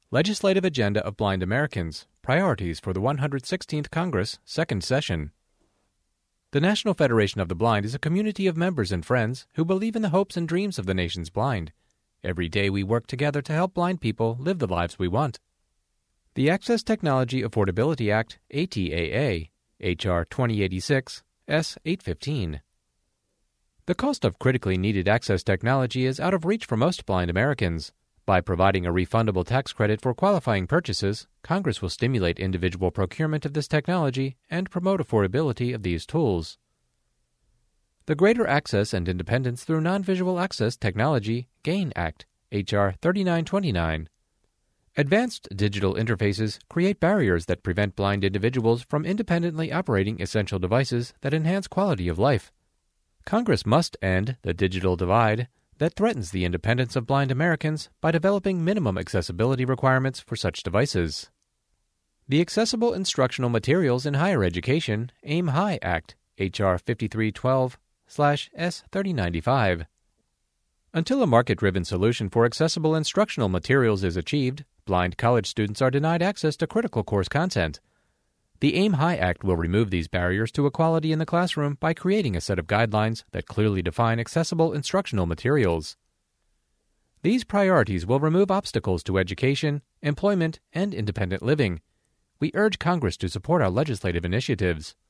Legislative Agenda of Blind Americans, Priorities for the 116th Congress, Second Session. The National Federation of the Blind is a community of members and friends who believe in the hopes and dreams of the nation's blind. Every day we work together to help blind people live the lives we want. The Access Technology Affordability Act, ATAA, H.R. 2086, S. 815. The cost of critically needed access technology is out of reach for most blind Americans. By providing a refundable tax credit for qualifying purchases, Congress will stimulate individual procurement of this technology and promote affordability of these tools. The Greater Access and Independence Through Non-Visual Access Technology, GAIN Act, H.R. 3929. Advanced digital interfaces create barriers that prevent blind individuals from independently operating essential devices that enhance quality of life. Congress must end the digital divide that threatens the independence of blind Americans by developing minimum accessibility requirements for such devices. The Accessible Instructional Materials in Higher Education, AIM High Act, H.R. 5312/S3095. Until a market-driven solution for accessible instructional materials is achieved, blind college students are denied access to critical course content. The AIM High Act will remove these barriers to equality in the classroom by creating a set of guidelines that clearly define accessible instructional materials. These priorities will remove obstacles to education, employment, and independent living. We urge Congress to support our legislative initiatives.